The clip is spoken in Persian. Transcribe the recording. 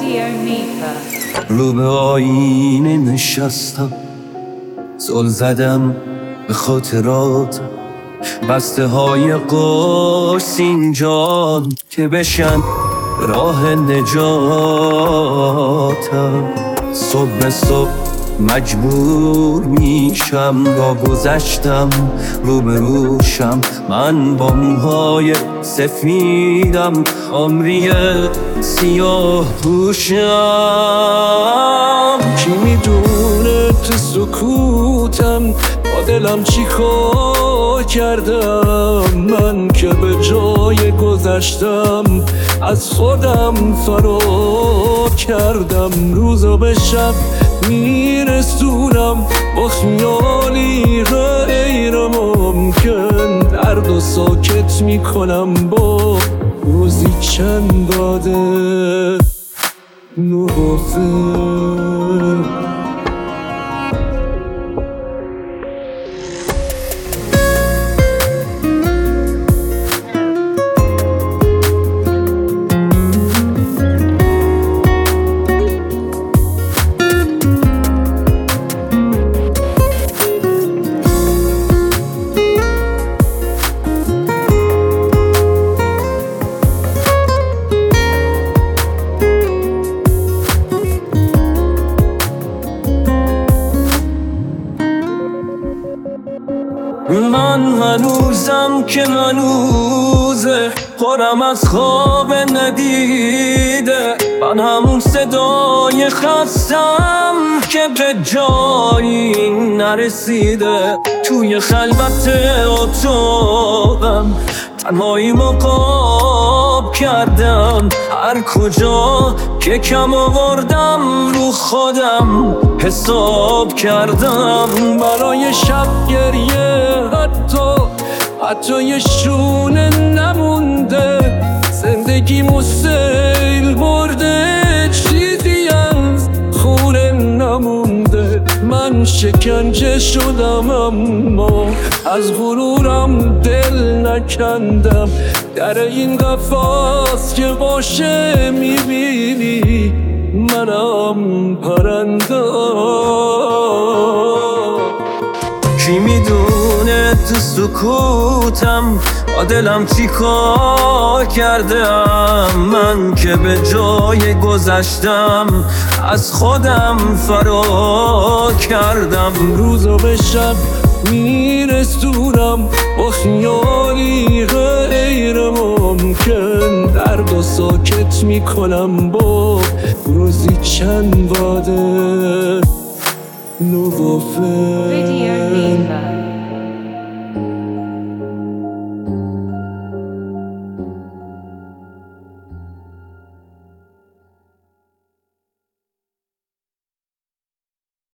Studio Mifa. رو به آینه نشستم، زل زدم به خاطرات، بسته های قرص اینجا که بشن راه نجاتم. صبح به صبح مجبور میشم با گذشتم روبروشم، من با موهای سفیدم عمری سیاه پوشم. کی میدونه تو سکوتم با دلم چی کار کردم، من که به جای گذشتم از خودم فرار کردم. روزا به شب میرسونم با خیالی غیر ممکن، درد و ساکت میکنم با روزی چند باده نوافل. من هنوزم که هنوزه خورم از خواب ندیده، من همون صدای خستم که به جایی نرسیده. توی خلوت اتاقم تنهایی مقاب کردم، هر کجا که کم آوردم رو خودم حساب کردم. برای شب گریه حتی یه شونه نمونده، زندگیمو سیل برده چیزی از خونه نمونده. من شکنجه شدم اما از غرورم دل نکندم، در این قفس که باشه میبینی منم پرنده. کی میدونه تو سکوتم با دلم چی کار کردم، من که به جای گذشتم از خودم فرار کردم. روزا به شب میرسونم با خیالی غیر ممکن، درد و ساکت میکنم با روزی چند باده نوافل.